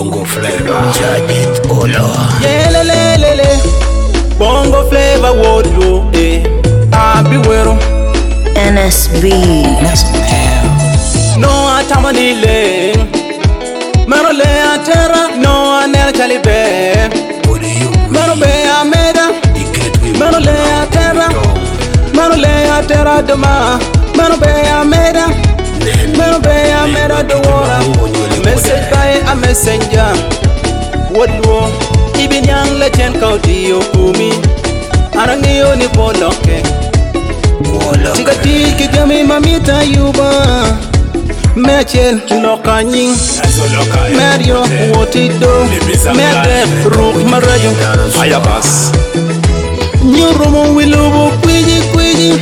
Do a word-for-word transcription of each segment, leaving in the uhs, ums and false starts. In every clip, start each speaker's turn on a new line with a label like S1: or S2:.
S1: Bongo flavor, Jadit Olo.
S2: Yeah, le le le le. Bongo flavor, what you eh? I be well.
S3: N S B.
S1: That's some hell.
S2: No, I tamani le. Mero le a terra, no a nel calibe.
S1: What do you
S2: Mero be a meda. Mero le a terra. Mero le a terra dema. Mero be a meda. Mero be a meda the water. Message by a messenger. What do even young legend called Dio Kumi? Arangi ni poloke. Tika tiki jami mamita yuba. Mechel no kanying. Mario wotido. Mede ruk marayo.
S4: Ayabas.
S2: Nyurumo wilubu kwiji kwiji.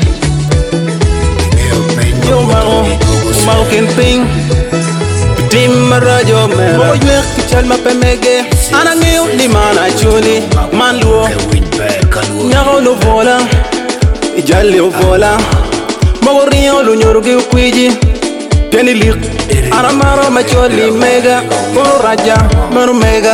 S2: Yo mao, mao kenping. Tim marayo mera. Boy kichal mapemege. Anangiu ni mana chuni. Manluo. Nyaro no vola. Ijali o vola. Magorio lo nyorugi kwiji. Teni lik. Aramaro macholi mega. Koro raja manu mega.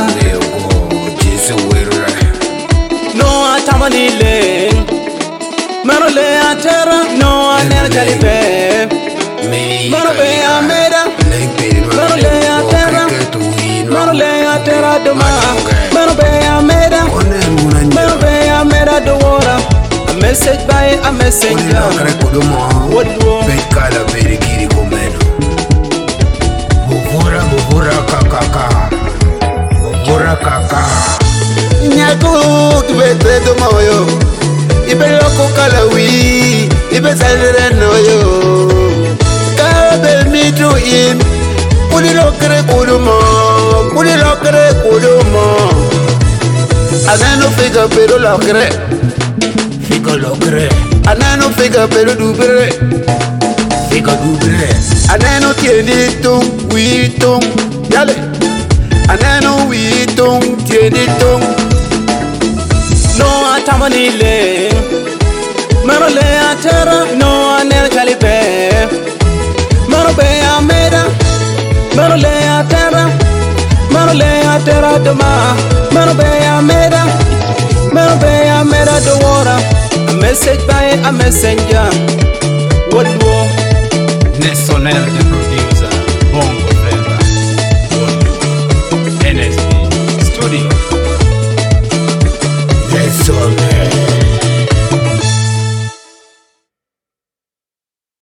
S2: No atamani le. Mano le atera. No aner jalibe. Mano be ameda. Mano le atera. Mano le atera doma. Mano be ameda. Mano be ameda do water. A message by a messenger. What do you
S1: Bekala beri kiri komeno. Muvura muvura kakaka. Muvura kaka.
S5: Nyaku kibete to moyo. Ibe loko kalawi. Ibe salere noyo. Kabe mi to im. Kuli lokere kudumo. Kuli lokere kudumo. Anano figa pero lokere.
S1: Figo logre.
S5: Anano figa pero dubre.
S1: Figo dubre.
S5: Anano tiene tung, wi tung. Yale. Anano wi tung, tiene tung.
S2: no atamani le. Mano le atera. No aner jalibe. Mano be ameda. Mano le atera. Mano le atera doma. Mano be ameda. Mano be ameda the water. A message by a messenger.